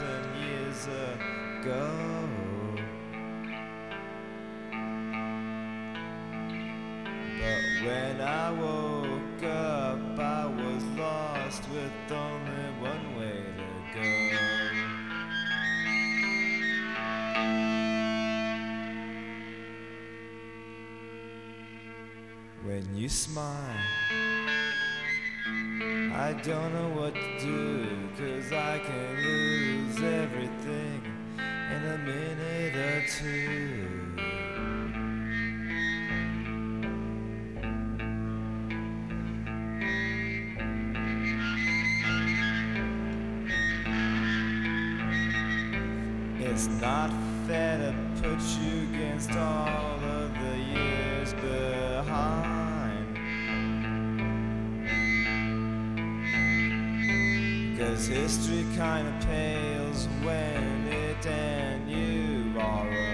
years ago. But when I woke up, I was lost with only one way to go. When you smile, I don't know what to do, 'cause I can lose everything in a minute or two. It's not fair to put you against all of the years behind, 'cause history kinda pales when it and you are